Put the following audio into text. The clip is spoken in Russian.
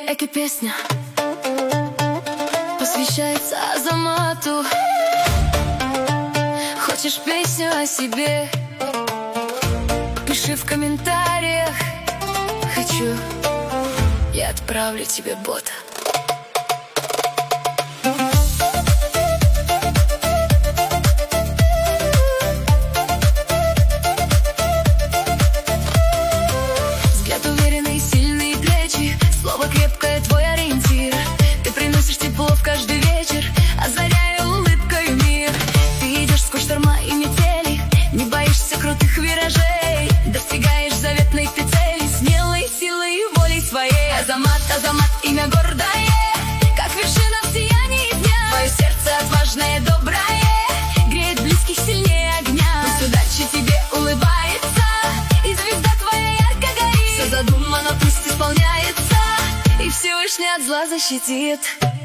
Эта песня посвящается Азамату. Хочешь песню о себе? Пиши в комментариях. Хочу, я отправлю тебе бота. Взгляд уверенный, сильные плечи, слово крепкое, твой ориентир. Ты приносишь тепло в каждый вечер, озаряя улыбкой мир. Ты идешь сквозь шторма и метели, не боишься крутых виражей, достигаешь заветной ты цели, смелой силой и волей своей. Азамат, Азамат, имя гордое, как вершина в сиянии дня. Твое сердце отважное, доброе, греет близких сильнее огня. Пусть удача тебе улыбается, и звезда твоя ярко горит. Все задумано, пусть исполняется, и Всевышний от зла защитит.